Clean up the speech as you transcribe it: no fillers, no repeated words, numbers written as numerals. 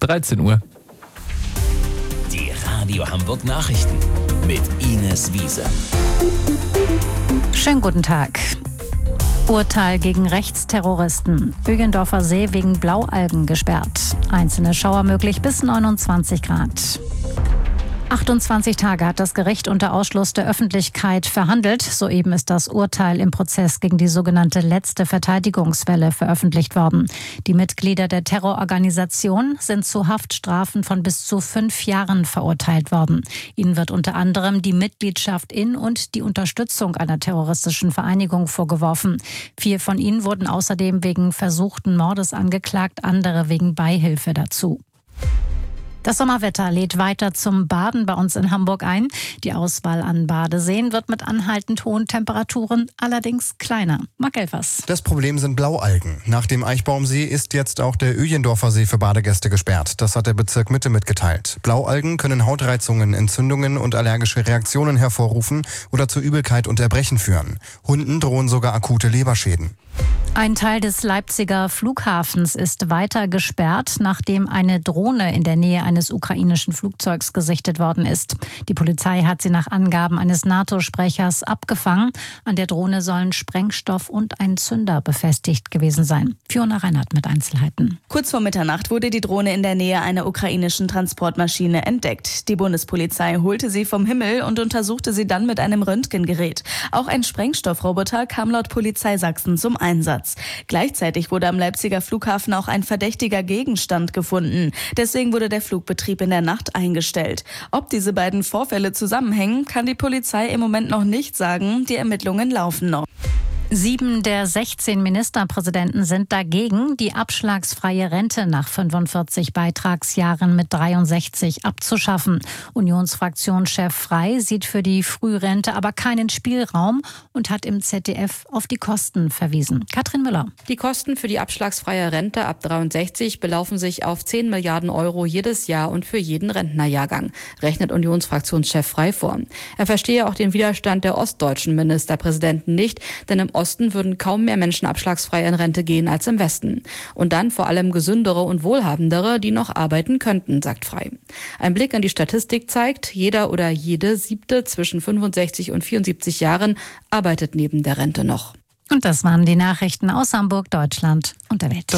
13 Uhr. Die Radio Hamburg Nachrichten mit Ines Wiese. Schönen guten Tag. Urteil gegen Rechtsterroristen. Ögendorfer See wegen Blaualgen gesperrt. Einzelne Schauer möglich bis 29 Grad. 28 Tage hat das Gericht unter Ausschluss der Öffentlichkeit verhandelt. Soeben ist das Urteil im Prozess gegen die sogenannte letzte Verteidigungswelle veröffentlicht worden. Die Mitglieder der Terrororganisation sind zu Haftstrafen von bis zu 5 Jahren verurteilt worden. Ihnen wird unter anderem die Mitgliedschaft in und die Unterstützung einer terroristischen Vereinigung vorgeworfen. 4 von ihnen wurden außerdem wegen versuchten Mordes angeklagt, andere wegen Beihilfe dazu. Das Sommerwetter lädt weiter zum Baden bei uns in Hamburg ein. Die Auswahl an Badeseen wird mit anhaltend hohen Temperaturen allerdings kleiner. Marc Elfers. Das Problem sind Blaualgen. Nach dem Eichbaumsee ist jetzt auch der Öjendorfer See für Badegäste gesperrt. Das hat der Bezirk Mitte mitgeteilt. Blaualgen können Hautreizungen, Entzündungen und allergische Reaktionen hervorrufen oder zu Übelkeit und Erbrechen führen. Hunden drohen sogar akute Leberschäden. Ein Teil des Leipziger Flughafens ist weiter gesperrt, nachdem eine Drohne in der Nähe eines ukrainischen Flugzeugs gesichtet worden ist. Die Polizei hat sie nach Angaben eines NATO-Sprechers abgefangen. An der Drohne sollen Sprengstoff und ein Zünder befestigt gewesen sein. Fiona Reinhardt mit Einzelheiten. Kurz vor Mitternacht wurde die Drohne in der Nähe einer ukrainischen Transportmaschine entdeckt. Die Bundespolizei holte sie vom Himmel und untersuchte sie dann mit einem Röntgengerät. Auch ein Sprengstoffroboter kam laut Polizei Sachsen zum Einsatz. Gleichzeitig wurde am Leipziger Flughafen auch ein verdächtiger Gegenstand gefunden. Deswegen wurde der Flugbetrieb in der Nacht eingestellt. Ob diese beiden Vorfälle zusammenhängen, kann die Polizei im Moment noch nicht sagen. Die Ermittlungen laufen noch. 7 der 16 Ministerpräsidenten sind dagegen, die abschlagsfreie Rente nach 45 Beitragsjahren mit 63 abzuschaffen. Unionsfraktionschef Frey sieht für die Frührente aber keinen Spielraum und hat im ZDF auf die Kosten verwiesen. Katrin Müller. Die Kosten für die abschlagsfreie Rente ab 63 belaufen sich auf 10 Milliarden Euro jedes Jahr und für jeden Rentnerjahrgang, rechnet Unionsfraktionschef Frey vor. Er verstehe auch den Widerstand der ostdeutschen Ministerpräsidenten nicht, denn im Osten würden kaum mehr Menschen abschlagsfrei in Rente gehen als im Westen. Und dann vor allem gesündere und wohlhabendere, die noch arbeiten könnten, sagt Frey. Ein Blick in die Statistik zeigt, jeder oder jede 7. zwischen 65 und 74 Jahren arbeitet neben der Rente noch. Und das waren die Nachrichten aus Hamburg, Deutschland und der Welt.